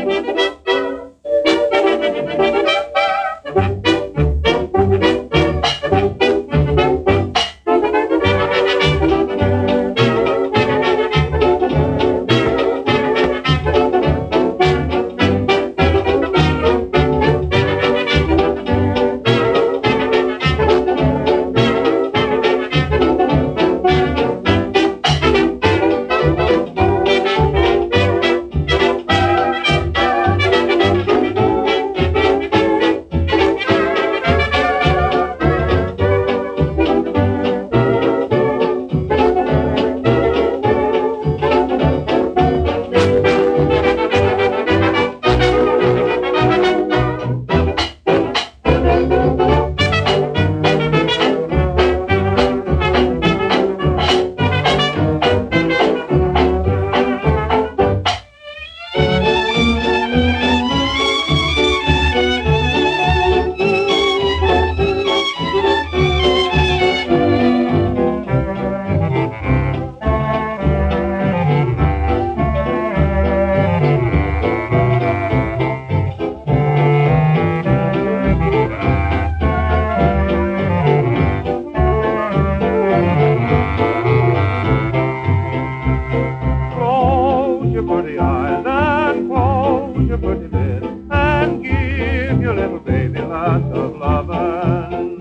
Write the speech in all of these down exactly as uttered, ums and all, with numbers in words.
pretty eyes and close your pretty lips and give your little baby lots of lovin'.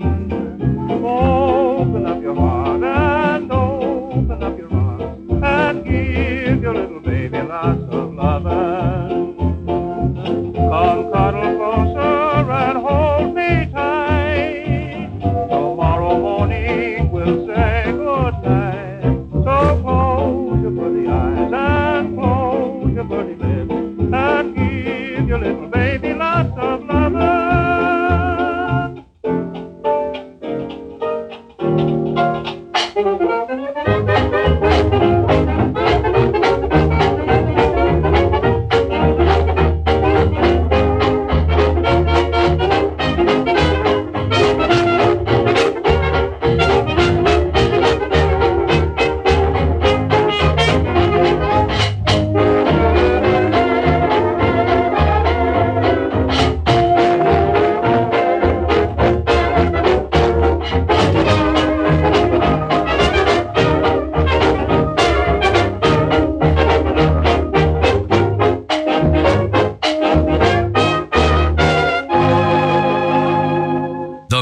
Open up your heart and open up your arms and give your little baby lots of lovin'.